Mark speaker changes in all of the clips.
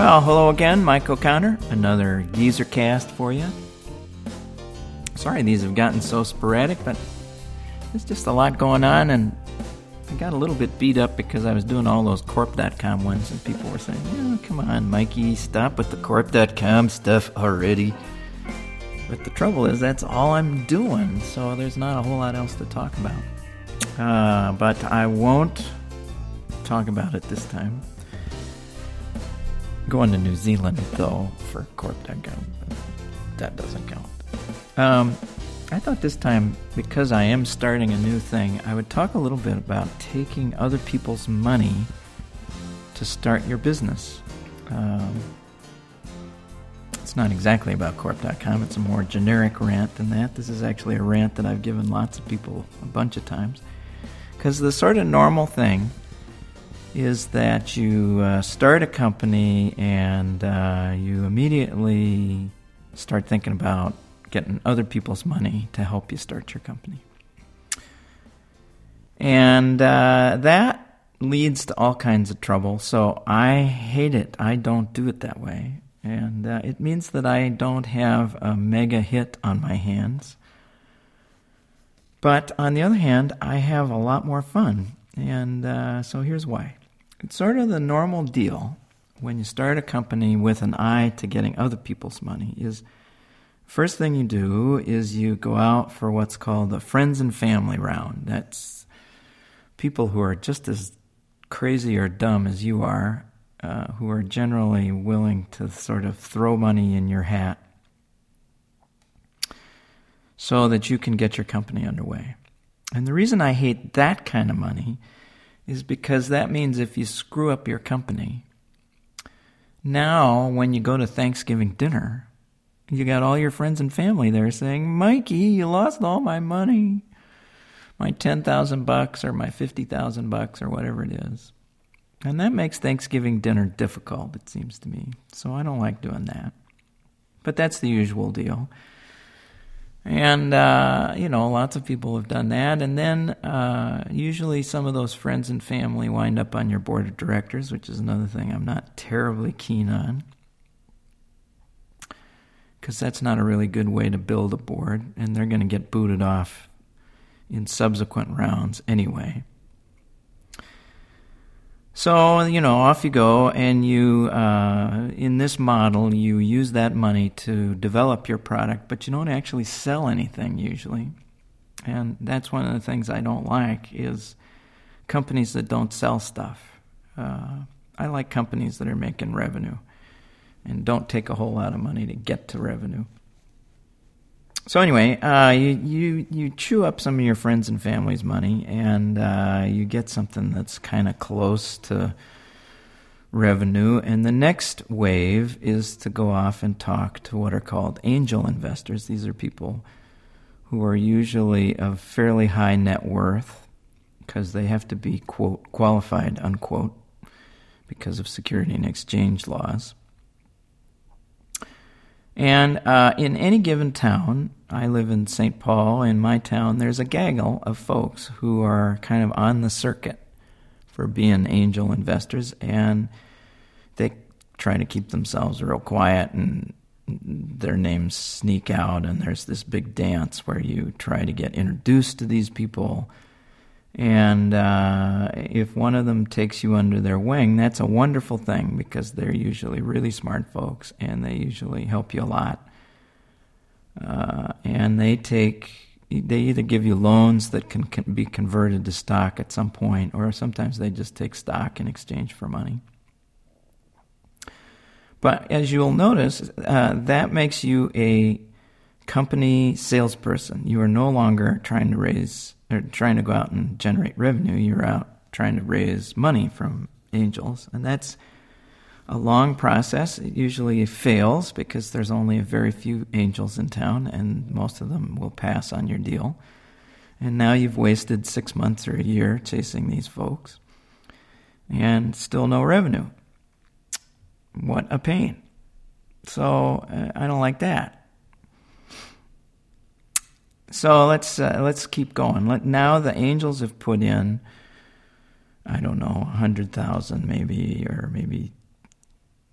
Speaker 1: Well, hello again, Mike O'Connor. Another Geezer cast for you. Sorry these have gotten so sporadic, but there's just a lot going on, and I got a little bit beat up because I was doing all those Corp.com ones, and people were saying, come on, Mikey, stop with the Corp.com stuff already. But the trouble is, that's all I'm doing, so there's not a whole lot else to talk about. But I won't talk about it this time. Going to New Zealand, though, for Corp.com. That doesn't count. I thought this time, because I am starting a new thing, I would talk a little bit about taking other people's money to start your business. It's not exactly about Corp.com. It's a more generic rant than that. This is actually a rant that I've given lots of people a bunch of times. Because the sort of normal thing is that you start a company and you immediately start thinking about getting other people's money to help you start your company. And that leads to all kinds of trouble. So I hate it. I don't do it that way. And it means that I don't have a mega hit on my hands. But on the other hand, I have a lot more fun. And so here's why. It's sort of the normal deal when you start a company with an eye to getting other people's money is first thing you do is you go out for what's called a friends and family round. That's people who are just as crazy or dumb as you are, who are generally willing to sort of throw money in your hat so that you can get your company underway. And the reason I hate that kind of money is because that means if you screw up your company, now when you go to Thanksgiving dinner, you got all your friends and family there saying, Mikey, you lost all my money, my $10,000 or my $50,000 or whatever it is. And that makes Thanksgiving dinner difficult, it seems to me. So I don't like doing that. But that's the usual deal. And, lots of people have done that. And then usually some of those friends and family wind up on your board of directors, which is another thing I'm not terribly keen on. Because that's not a really good way to build a board. And they're going to get booted off in subsequent rounds anyway. So, off you go, and you, in this model, you use that money to develop your product, but you don't actually sell anything usually. And that's one of the things I don't like is companies that don't sell stuff. I like companies that are making revenue and don't take a whole lot of money to get to revenue. So anyway, you chew up some of your friends and family's money, and you get something that's kind of close to revenue. And the next wave is to go off and talk to what are called angel investors. These are people who are usually of fairly high net worth because they have to be, quote, qualified, unquote, because of security and exchange laws. And in any given town, I live in St. Paul, in my town, there's a gaggle of folks who are kind of on the circuit for being angel investors, and they try to keep themselves real quiet, and their names sneak out, and there's this big dance where you try to get introduced to these people. And if one of them takes you under their wing, that's a wonderful thing because they're usually really smart folks and they usually help you a lot. And they either give you loans that can be converted to stock at some point, or sometimes they just take stock in exchange for money. But as you'll notice, that makes you a company salesperson. You are no longer trying to go out and generate revenue. You're out trying to raise money from angels, and that's a long process. It usually fails because there's only a very few angels in town, and most of them will pass on your deal. And now you've wasted 6 months or a year chasing these folks, and still no revenue. What a pain. So I don't like that. So let's keep going. Now the angels have put in, I don't know, 100,000 maybe, or maybe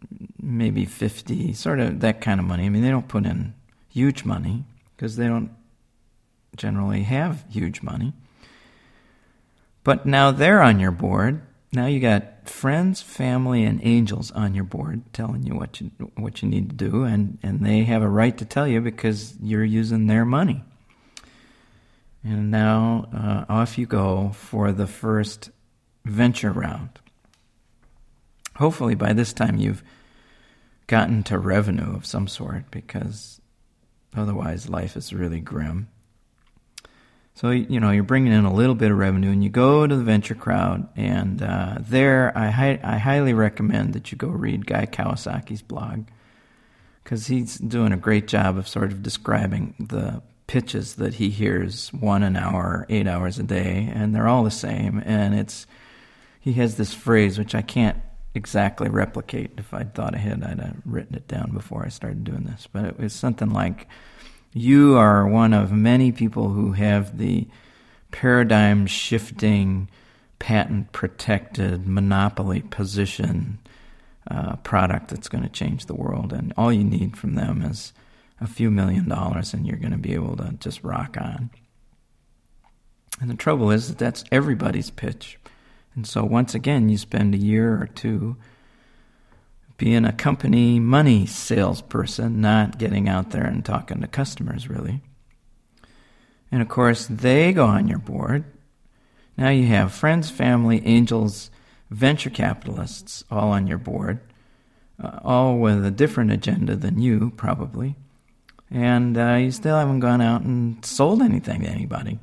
Speaker 1: maybe 50, sort of that kind of money. I mean, they don't put in huge money because they don't generally have huge money. But now they're on your board. Now you got friends, family, and angels on your board telling you what you need to do, and they have a right to tell you because you're using their money. And now off you go for the first venture round. Hopefully by this time you've gotten to revenue of some sort, because otherwise life is really grim. So, you're bringing in a little bit of revenue, and you go to the venture crowd, and there I highly recommend that you go read Guy Kawasaki's blog, because he's doing a great job of sort of describing the pitches that he hears 1 an hour, 8 hours a day, and they're all the same. And he has this phrase, which I can't exactly replicate. If I'd thought ahead, I'd have written it down before I started doing this. But it was something like, you are one of many people who have the paradigm-shifting, patent-protected, monopoly position product that's going to change the world. And all you need from them is a few $1 million, and you're going to be able to just rock on. And the trouble is that that's everybody's pitch. And so once again, you spend a year or two being a company money salesperson, not getting out there and talking to customers, really. And of course, they go on your board. Now you have friends, family, angels, venture capitalists all on your board, all with a different agenda than you, probably. And you still haven't gone out and sold anything to anybody.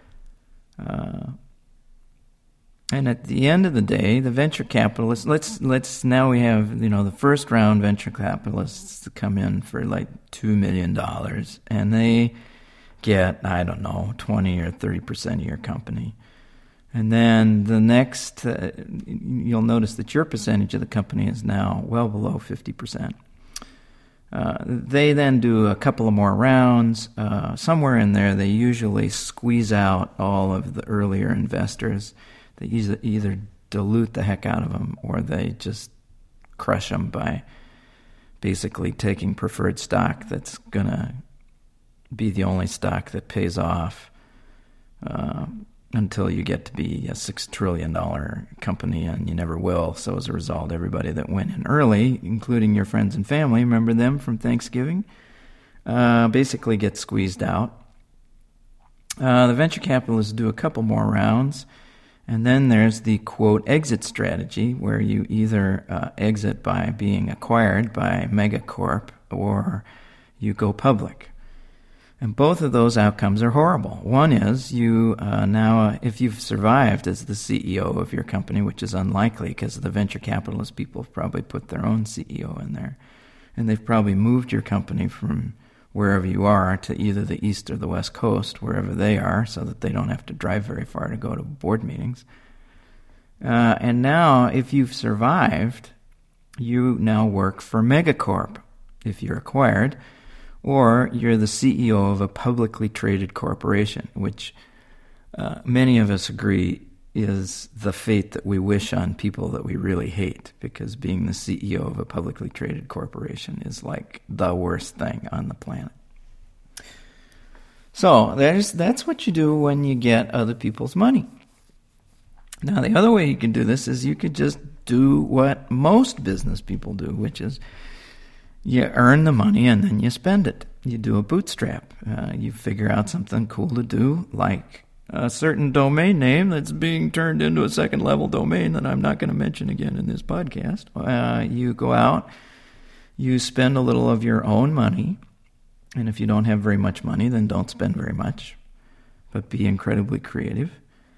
Speaker 1: And at the end of the day, the venture capitalists, let's now we have, the first round venture capitalists to come in for like $2 million, and they get, 20 or 30% of your company. And then the next, you'll notice that your percentage of the company is now well below 50%. They then do a couple of more rounds. Somewhere in there, they usually squeeze out all of the earlier investors. They either dilute the heck out of them, or they just crush them by basically taking preferred stock that's going to be the only stock that pays off until you get to be a $6 trillion company, and you never will. So as a result, everybody that went in early, including your friends and family, remember them from Thanksgiving, basically get squeezed out. The venture capitalists do a couple more rounds. And then there's the, quote, exit strategy, where you either exit by being acquired by Megacorp, or you go public. And both of those outcomes are horrible. One is you now, if you've survived as the CEO of your company, which is unlikely because the venture capitalist people have probably put their own CEO in there, and they've probably moved your company from wherever you are to either the East or the West Coast, wherever they are, so that they don't have to drive very far to go to board meetings. And now, if you've survived, you now work for Megacorp, if you're acquired, or you're the CEO of a publicly traded corporation, which many of us agree is the fate that we wish on people that we really hate, because being the CEO of a publicly traded corporation is like the worst thing on the planet. So that's what you do when you get other people's money. Now, the other way you can do this is you could just do what most business people do, which is you earn the money and then you spend it. You do a bootstrap. You figure out something cool to do, like a certain domain name that's being turned into a second-level domain that I'm not going to mention again in this podcast. You go out, you spend a little of your own money, and if you don't have very much money, then don't spend very much, but be incredibly creative.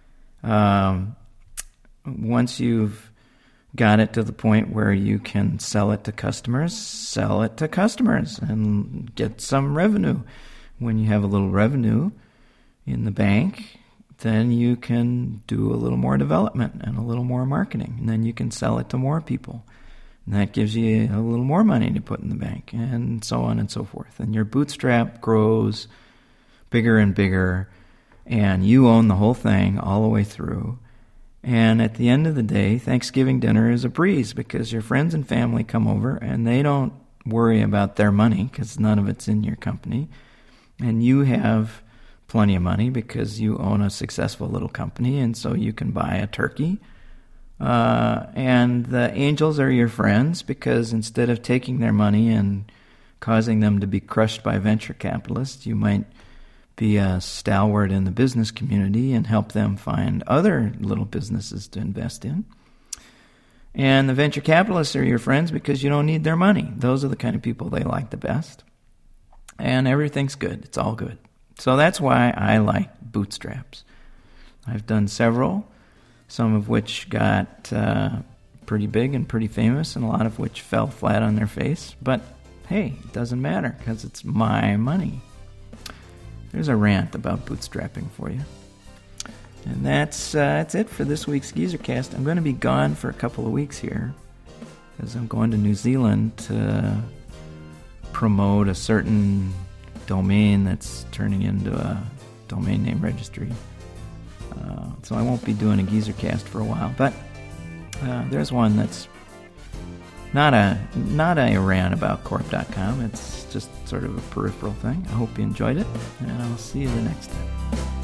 Speaker 1: Once you've got it to the point where you can sell it to customers and get some revenue. When you have a little revenue in the bank, then you can do a little more development and a little more marketing, and then you can sell it to more people. And that gives you a little more money to put in the bank, and so on and so forth. And your bootstrap grows bigger and bigger, and you own the whole thing all the way through. And at the end of the day, Thanksgiving dinner is a breeze because your friends and family come over and they don't worry about their money because none of it's in your company. And you have plenty of money because you own a successful little company, and so you can buy a turkey. And the angels are your friends because instead of taking their money and causing them to be crushed by venture capitalists, you might be a stalwart in the business community and help them find other little businesses to invest in. And the venture capitalists are your friends because you don't need their money. Those are the kind of people they like the best. And everything's good. It's all good. So that's why I like bootstraps. I've done several, some of which got pretty big and pretty famous, and a lot of which fell flat on their face. But hey, it doesn't matter because it's my money. There's a rant about bootstrapping for you. And that's it for this week's GeezerCast. I'm going to be gone for a couple of weeks here because I'm going to New Zealand to promote a certain domain that's turning into a domain name registry. So I won't be doing a GeezerCast for a while. But there's one that's not a rant about Corp.com. It's just sort of a peripheral thing. I hope you enjoyed it, and I'll see you the next time.